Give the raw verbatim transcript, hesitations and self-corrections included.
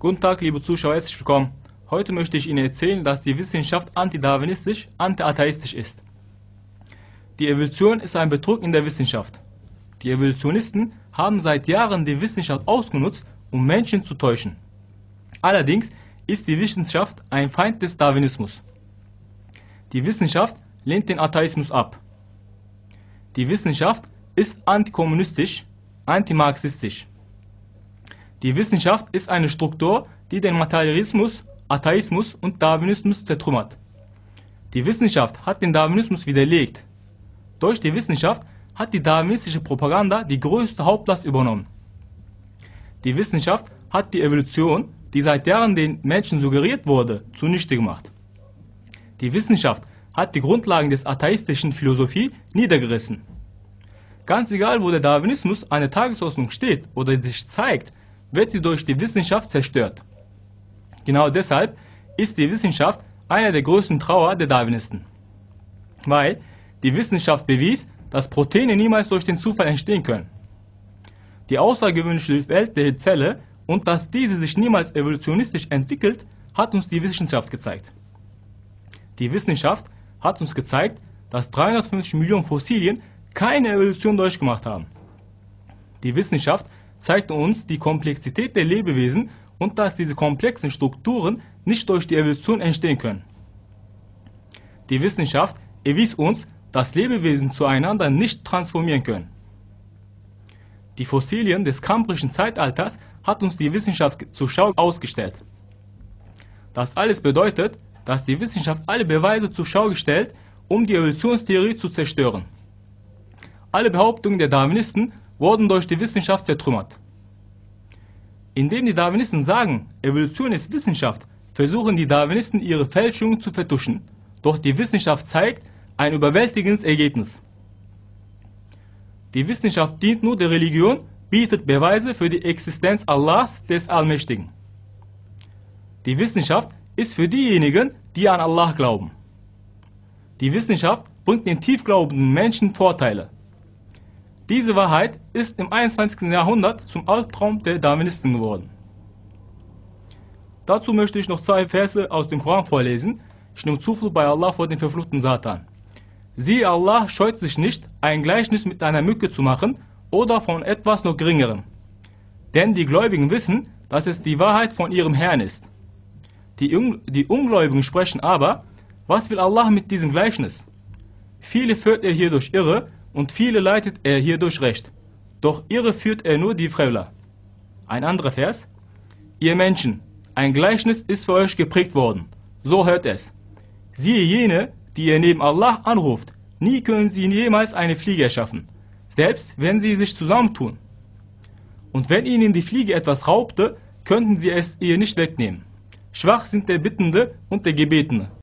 Guten Tag, liebe Zuschauer, herzlich willkommen. Heute möchte ich Ihnen erzählen, dass die Wissenschaft antidarwinistisch, antiatheistisch ist. Die Evolution ist ein Betrug in der Wissenschaft. Die Evolutionisten haben seit Jahren die Wissenschaft ausgenutzt, um Menschen zu täuschen. Allerdings ist die Wissenschaft ein Feind des Darwinismus. Die Wissenschaft lehnt den Atheismus ab. Die Wissenschaft ist antikommunistisch, antimarxistisch. Die Wissenschaft ist eine Struktur, die den Materialismus, Atheismus und Darwinismus zertrümmert. Die Wissenschaft hat den Darwinismus widerlegt. Durch die Wissenschaft hat die darwinistische Propaganda die größte Hauptlast übernommen. Die Wissenschaft hat die Evolution, die seit Jahren den Menschen suggeriert wurde, zunichte gemacht. Die Wissenschaft hat die Grundlagen des atheistischen Philosophie niedergerissen. Ganz egal, wo der Darwinismus an der Tagesordnung steht oder sich zeigt, wird sie durch die Wissenschaft zerstört. Genau deshalb ist die Wissenschaft einer der größten Trauer der Darwinisten. Weil die Wissenschaft bewies, dass Proteine niemals durch den Zufall entstehen können. Die außergewöhnliche Welt der Zelle und dass diese sich niemals evolutionistisch entwickelt, hat uns die Wissenschaft gezeigt. Die Wissenschaft hat uns gezeigt, dass dreihundertfünfzig Millionen Fossilien keine Evolution durchgemacht haben. Die Wissenschaft zeigte uns die Komplexität der Lebewesen und dass diese komplexen Strukturen nicht durch die Evolution entstehen können. Die Wissenschaft erwies uns, dass Lebewesen zueinander nicht transformieren können. Die Fossilien des kambrischen Zeitalters hat uns die Wissenschaft zur Schau ausgestellt. Das alles bedeutet, dass die Wissenschaft alle Beweise zur Schau gestellt, um die Evolutionstheorie zu zerstören. Alle Behauptungen der Darwinisten wurden durch die Wissenschaft zertrümmert. Indem die Darwinisten sagen, Evolution ist Wissenschaft, versuchen die Darwinisten ihre Fälschungen zu vertuschen, doch die Wissenschaft zeigt ein überwältigendes Ergebnis. Die Wissenschaft dient nur der Religion, bietet Beweise für die Existenz Allahs, des Allmächtigen. Die Wissenschaft ist für diejenigen, die an Allah glauben. Die Wissenschaft bringt den tiefglaubenden Menschen Vorteile. Diese Wahrheit ist im einundzwanzigsten Jahrhundert zum Albtraum der Darwinisten geworden. Dazu möchte ich noch zwei Verse aus dem Koran vorlesen. Ich nehme Zuflucht bei Allah vor dem verfluchten Satan. Siehe, Allah scheut sich nicht, ein Gleichnis mit einer Mücke zu machen oder von etwas noch Geringerem. Denn die Gläubigen wissen, dass es die Wahrheit von ihrem Herrn ist. Die, Un die Ungläubigen sprechen aber, was will Allah mit diesem Gleichnis? Viele führt er hierdurch irre, und viele leitet er hierdurch recht. Doch irre führt er nur die Frevler. Ein anderer Vers. Ihr Menschen, ein Gleichnis ist für euch geprägt worden. So hört es. Siehe jene, die ihr neben Allah anruft. Nie können sie jemals eine Fliege erschaffen. Selbst wenn sie sich zusammentun. Und wenn ihnen die Fliege etwas raubte, könnten sie es ihr nicht wegnehmen. Schwach sind der Bittende und der Gebetene.